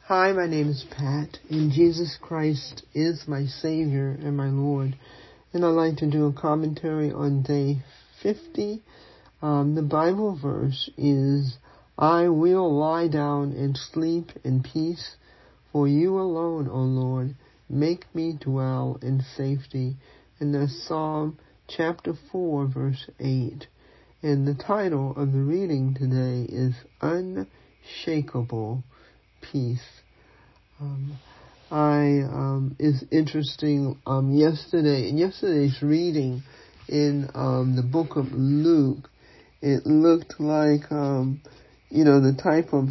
Hi, my name is Pat, and Jesus Christ is my Savior and my Lord. And I'd like to do a commentary on day 50. The Bible verse is, I will lie down and sleep in peace, for you alone, O Lord, make me dwell in safety. And that's Psalm chapter 4, verse 8. And the title of the reading today is Unshakable Peace. Is interesting. Yesterday's reading in the book of Luke, it looked like the type of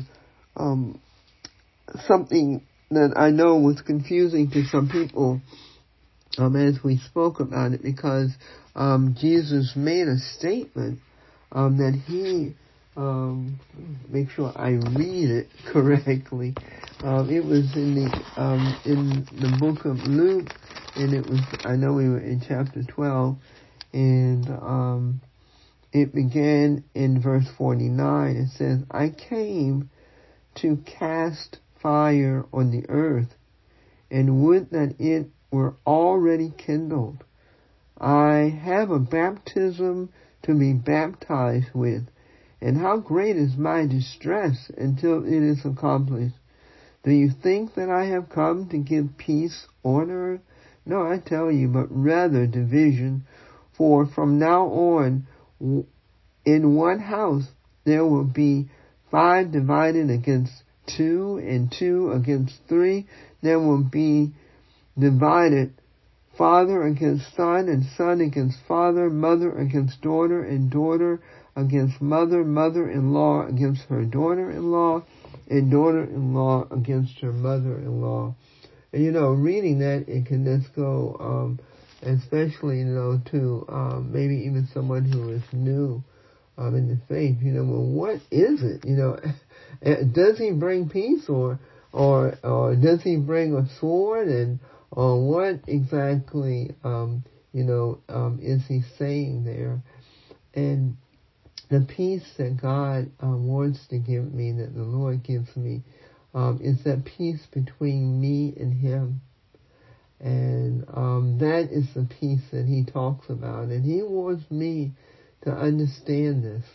something that I know was confusing to some people as we spoke about it, because Jesus made a statement that he make sure I read it correctly. It was in the book of Luke, and I know we were in chapter 12, and it began in verse 49. It says, I came to cast fire on the earth, and would that it were already kindled. I have a baptism to be baptized with, and how great is my distress until it is accomplished. Do you think that I have come to give peace on earth? No, I tell you, but rather division. For from now on, in one house there will be 5 divided against 2, and 2 against 3. There will be divided father against son, and son against father, mother against daughter, and daughter against mother, mother-in-law against her daughter-in-law, and daughter-in-law against her mother-in-law. And reading that, it can just go, especially, to maybe even someone who is new in the faith. Well, what is it? Does he bring peace, or does he bring a sword, and what exactly is he saying there? And the peace that God wants to give me, that the Lord gives me, is that peace between me and Him. And that is the peace that He talks about. And He wants me to understand this,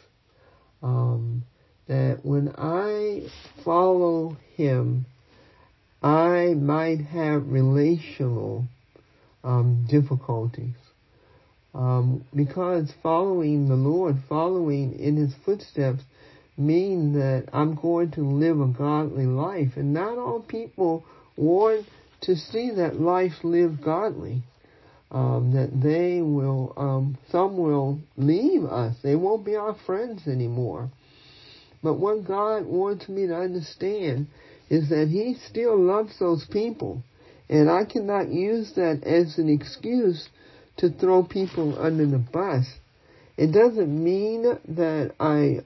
that when I follow Him, I might have relational difficulties. Because following the Lord, following in His footsteps, mean that I'm going to live a godly life. And not all people want to see that life lived godly. That they will, some will leave us. They won't be our friends anymore. But what God wants me to understand is that He still loves those people. And I cannot use that as an excuse to throw people under the bus. It doesn't mean that I,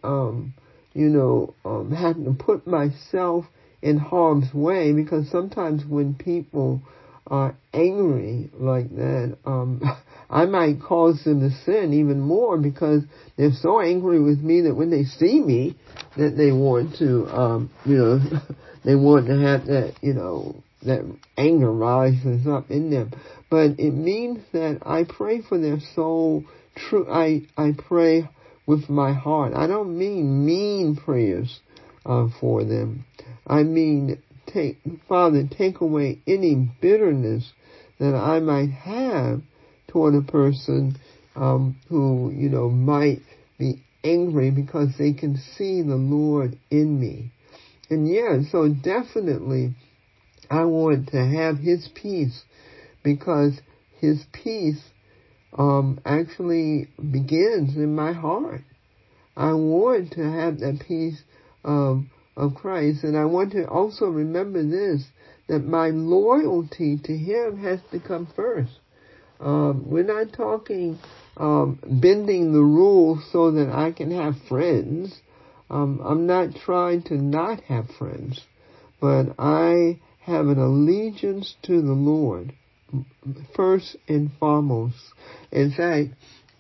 have to put myself in harm's way, because sometimes when people are angry like that, I might cause them to sin even more, because they're so angry with me that when they see me, that they want to, they want to have that, that anger rises up in them. But it means that I pray for their soul. I pray with my heart. I don't mean mean prayers for them. I mean, Father, take away any bitterness that I might have toward a person who, might be angry because they can see the Lord in me. And so definitely I want to have His peace, because His peace actually begins in my heart. I want to have that peace of Christ, and I want to also remember this, that my loyalty to Him has to come first. We're not talking bending the rules so that I can have friends. I'm not trying to not have friends, but I have an allegiance to the Lord first and foremost. In fact,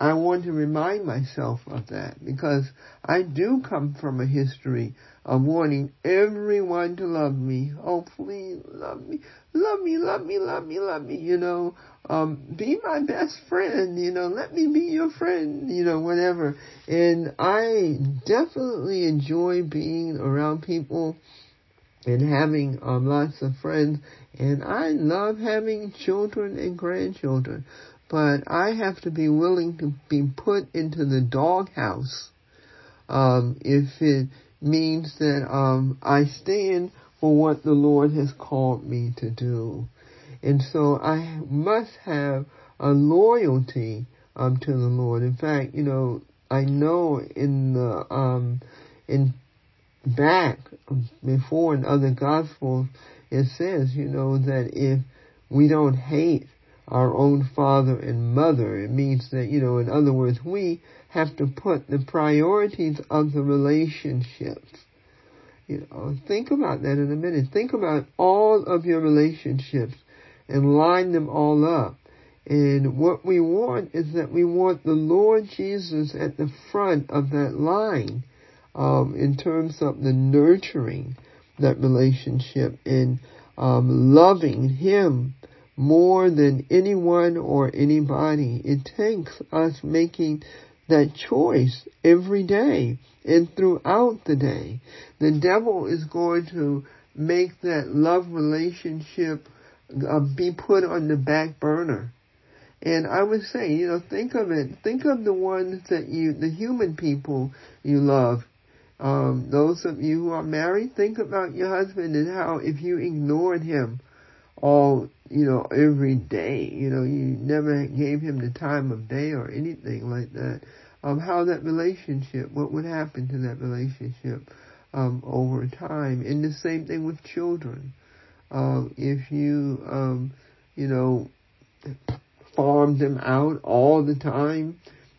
I want to remind myself of that, because I do come from a history of wanting everyone to love me. Oh, please love me, love me, love me, love me, love me, be my best friend, let me be your friend, whatever. And I definitely enjoy being around people and having lots of friends, and I love having children and grandchildren. But I have to be willing to be put into the doghouse if it means that I stand for what the Lord has called me to do. And so I must have a loyalty to the Lord. In fact, I know in back before in other Gospels it says, that if we don't hate our own father and mother, it means that, in other words, we have to put the priorities of the relationships. Think about that in a minute. Think about all of your relationships and line them all up. And what we want is that we want the Lord Jesus at the front of that line, in terms of the nurturing that relationship and loving Him more than anyone or anybody. It takes us making that choice every day and throughout the day. The devil is going to make that love relationship be put on the back burner. And I would say, think of it. Think of the ones that the human people you love. Those of you who are married, think about your husband and how if you ignored him all, every day, you never gave him the time of day or anything like that, how that relationship, what would happen to that relationship over time. And the same thing with children. If you, farmed them out all the time,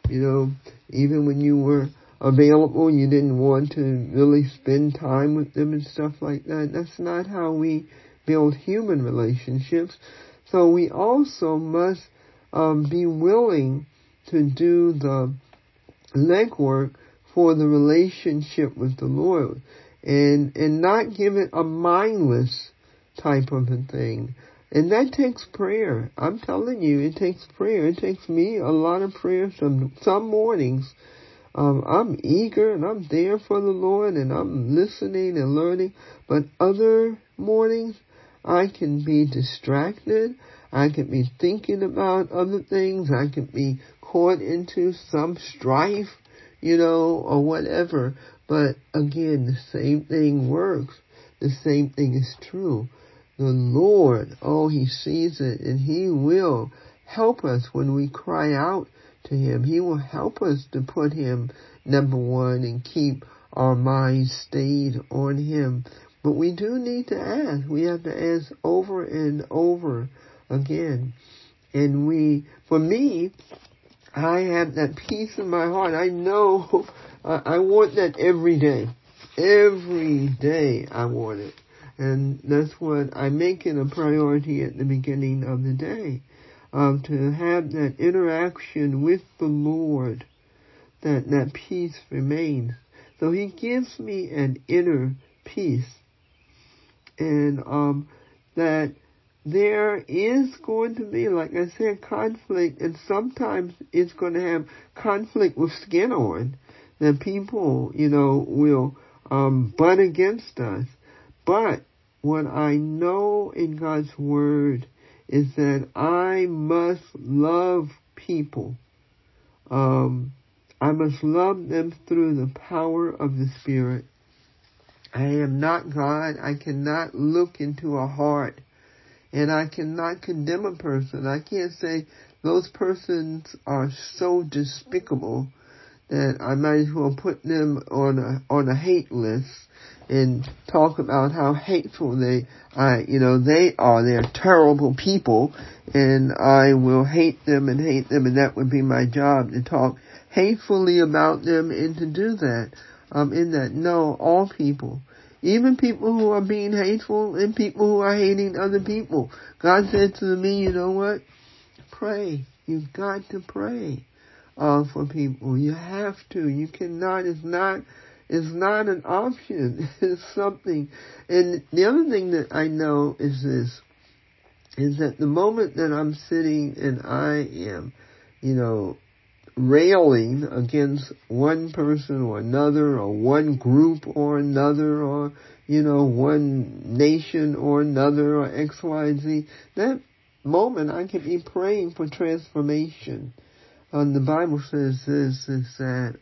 even when you were available, you didn't want to really spend time with them and stuff like that. That's not how we build human relationships. So we also must be willing to do the legwork for the relationship with the Lord, and not give it a mindless type of a thing. And that takes prayer. I'm telling you, it takes prayer. It takes me a lot of prayer. Some mornings, I'm eager and I'm there for the Lord and I'm listening and learning. But other mornings, I can be distracted. I can be thinking about other things. I can be caught into some strife, or whatever. But again, the same thing works. The same thing is true. The Lord, He sees it, and He will help us when we cry out to Him. He will help us to put Him number one and keep our minds stayed on Him. But we do need to ask. We have to ask over and over again. And for me, I have that peace in my heart. I know I want that every day. Every day I want it. And that's what I make it a priority at the beginning of the day, to have that interaction with the Lord, that peace remains. So He gives me an inner peace, and that there is going to be, like I said, conflict, and sometimes it's going to have conflict with skin on, that people, will butt against us. But what I know in God's Word is that I must love people. I must love them through the power of the Spirit. I am not God. I cannot look into a heart, and I cannot condemn a person. I can't say those persons are so despicable that I might as well put them on a hate list and talk about how hateful they are. They're terrible people, and I will hate them, and that would be my job, to talk hatefully about them and to do that. No, all people, even people who are being hateful and people who are hating other people. God said to me, you know what? Pray. You've got to pray. for people. You have to. You cannot. It's not an option. It's something. And the other thing that I know is this, is that the moment that I'm sitting and I am, railing against one person or another, or one group or another, or, one nation or another, or X, Y, and Z, that moment I can be praying for transformation. The Bible says this, is that,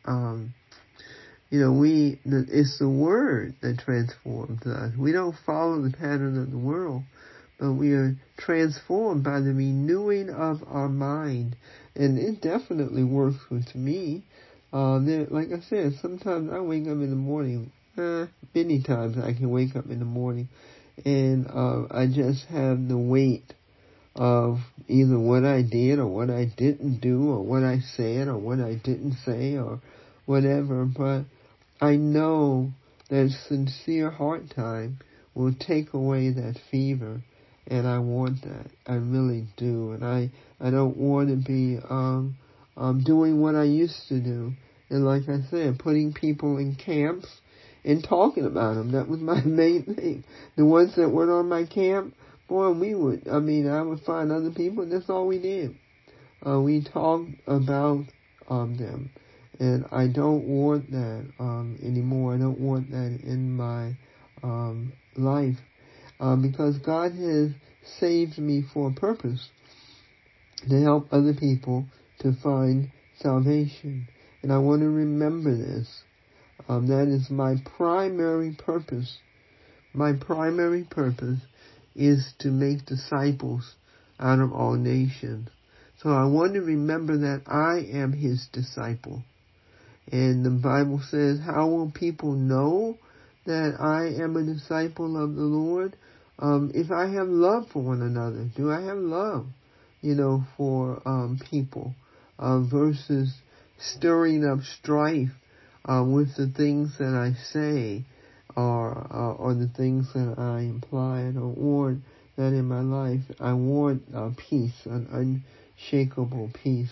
it's the Word that transforms us. We don't follow the pattern of the world, but we are transformed by the renewing of our mind. And it definitely works with me. Like I said, sometimes I wake up in the morning, many times I can wake up in the morning, and I just have the weight of either what I did or what I didn't do, or what I said or what I didn't say, or whatever. But I know that sincere heart time will take away that fever. And I want that. I really do. And I don't want to be doing what I used to do. And like I said, putting people in camps and talking about them. That was my main thing. The ones that weren't on my camp, boy, I would find other people, and that's all we did. We talked about them. And I don't want that anymore. I don't want that in my life. Because God has saved me for a purpose, to help other people to find salvation. And I want to remember this. That is my primary purpose. My primary purpose is to make disciples out of all nations. So I want to remember that I am His disciple. And the Bible says, how will people know that I am a disciple of the Lord? If I have love for one another. Do I have love, for people, versus stirring up strife with the things that I say, or the things that I imply. I don't want that in my life. I want peace, an unshakable peace.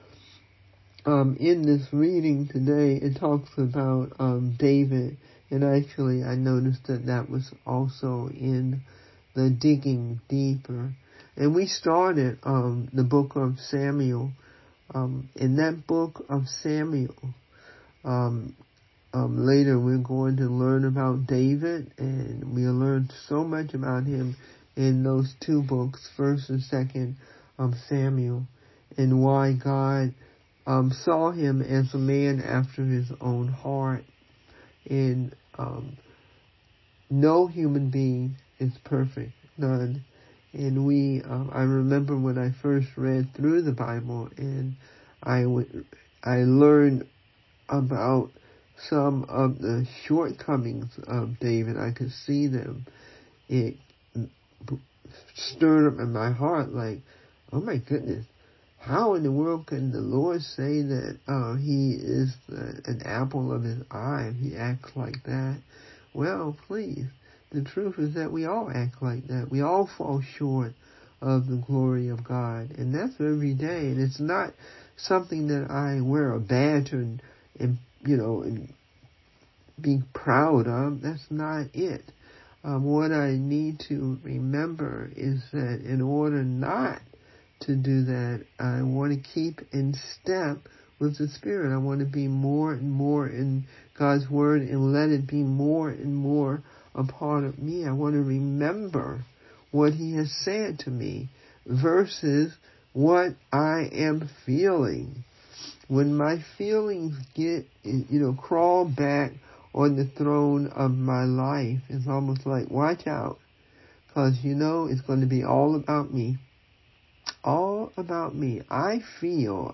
In this reading today, it talks about David, and actually I noticed that was also in the digging deeper. And we started the book of Samuel. In that book of Samuel, later we're going to learn about David, and we'll learn so much about him in those two books, 1st and 2nd Samuel, and why God saw him as a man after His own heart. And no human being is perfect. None. And I remember when I first read through the Bible, and I learned about some of the shortcomings of David. I could see them. It stirred up in my heart like, oh my goodness, how in the world can the Lord say that He is an apple of His eye and He acts like that? Well, please. The truth is that we all act like that. We all fall short of the glory of God. And that's every day. And it's not something that I wear a badge and be proud of. That's not it. What I need to remember is that in order not to do that, I want to keep in step with the Spirit. I want to be more and more in God's Word and let it be more and more a part of me. I want to remember what He has said to me versus what I am feeling. When my feelings get, crawl back on the throne of my life, it's almost like, watch out, because it's going to be all about me. All about me. I feel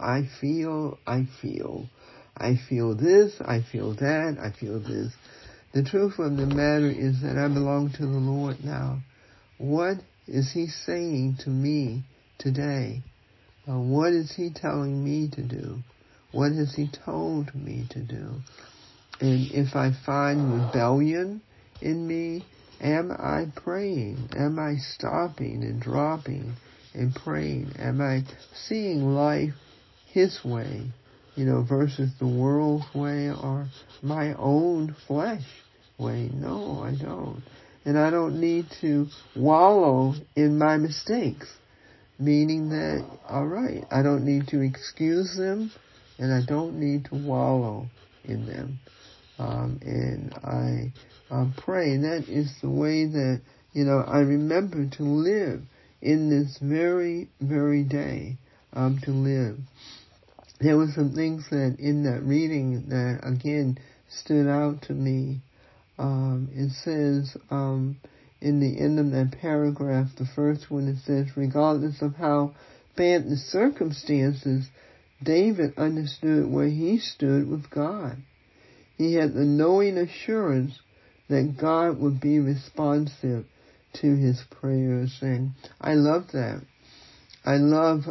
this, I feel that, I feel this. The truth of the matter is that I belong to the Lord now. What is He saying to me today? What is He telling me to do? What has He told me to do? And if I find rebellion in me, am I praying? Am I stopping and dropping and praying? Am I seeing life His way versus the world's way or my own flesh way. No, I don't. And I don't need to wallow in my mistakes, meaning that, all right, I don't need to excuse them, and I don't need to wallow in them. And I pray, and that is the way that, I remember to live in this very, very day, to live. There were some things that in that reading that, again, stood out to me. It says, in the end of that paragraph, the first one, it says, regardless of how bad the circumstances, David understood where he stood with God. He had the knowing assurance that God would be responsive to his prayers. And I love that. I love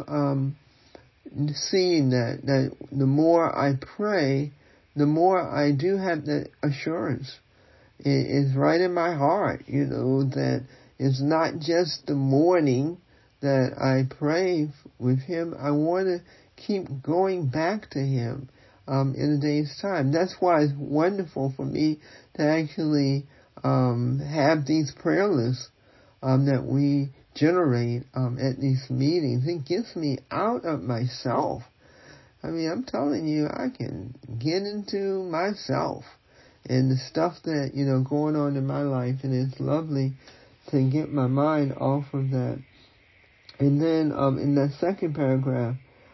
seeing that the more I pray, the more I do have that assurance. It's right in my heart, that it's not just the morning that I pray with him. I want to keep going back to him in a day's time. That's why it's wonderful for me to actually have these prayer lists that we generate at these meetings. It gets me out of myself. I mean, I'm telling you, I can get into myself and the stuff that, going on in my life, and it's lovely to get my mind off of that. And then in that second paragraph,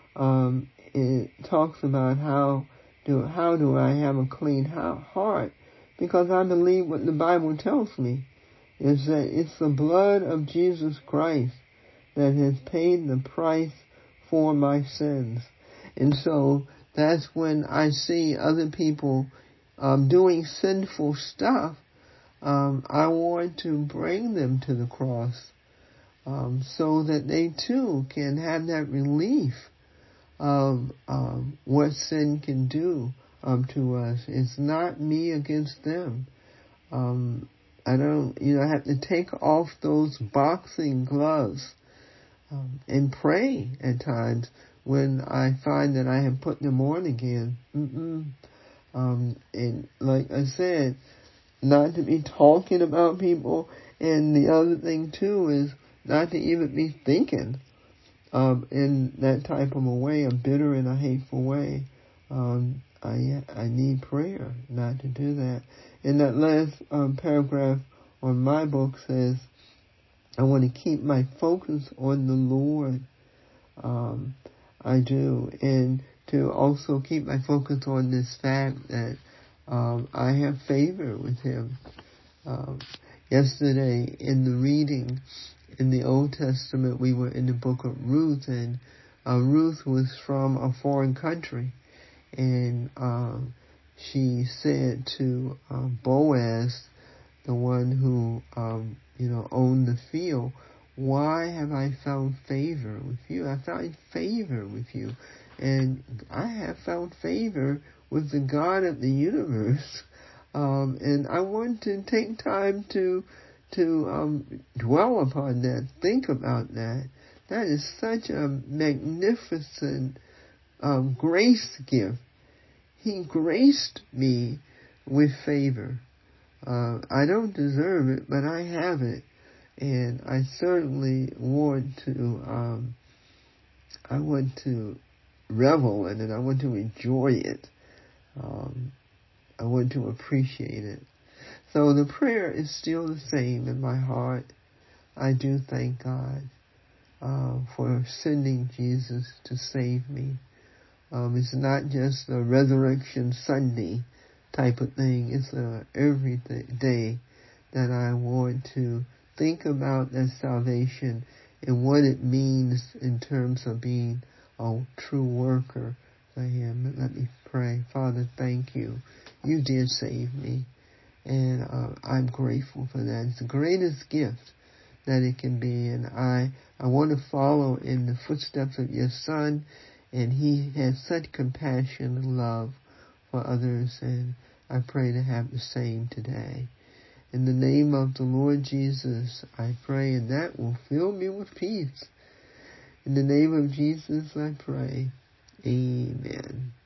it talks about how do I have a clean heart, because I believe what the Bible tells me is that it's the blood of Jesus Christ that has paid the price for my sins. And so that's when I see other people doing sinful stuff, I want to bring them to the cross so that they too can have that relief of what sin can do to us. It's not me against them. I don't, I have to take off those boxing gloves and pray at times when I find that I have put them on again. And like I said, not to be talking about people, and the other thing too is not to even be thinking in that type of a way, a bitter and a hateful way. I need prayer not to do that. And that last paragraph on my book says, I want to keep my focus on the Lord. I do. And to also keep my focus on this fact that I have favor with him. Yesterday in the reading in the Old Testament, we were in the book of Ruth, and Ruth was from a foreign country, and she said to Boaz, the one who owned the field, why have I found favor with you? I found favor with you, and I have found favor with the God of the universe. And I want to take time to dwell upon that, think about that. That is such a magnificent grace gift. He graced me with favor. I don't deserve it, but I have it, and I certainly want to revel in it. I want to enjoy it. I want to appreciate it. So the prayer is still the same in my heart. I do thank God for sending Jesus to save me. It's not just a Resurrection Sunday type of thing. It's every day that I want to think about that salvation and what it means in terms of being a true worker for him. Let me pray. Father, thank you. You did save me, and I'm grateful for that. It's the greatest gift that it can be, and I want to follow in the footsteps of your Son, and he has such compassion and love for others, and I pray to have the same today. In the name of the Lord Jesus, I pray, and that will fill me with peace. In the name of Jesus, I pray. Amen.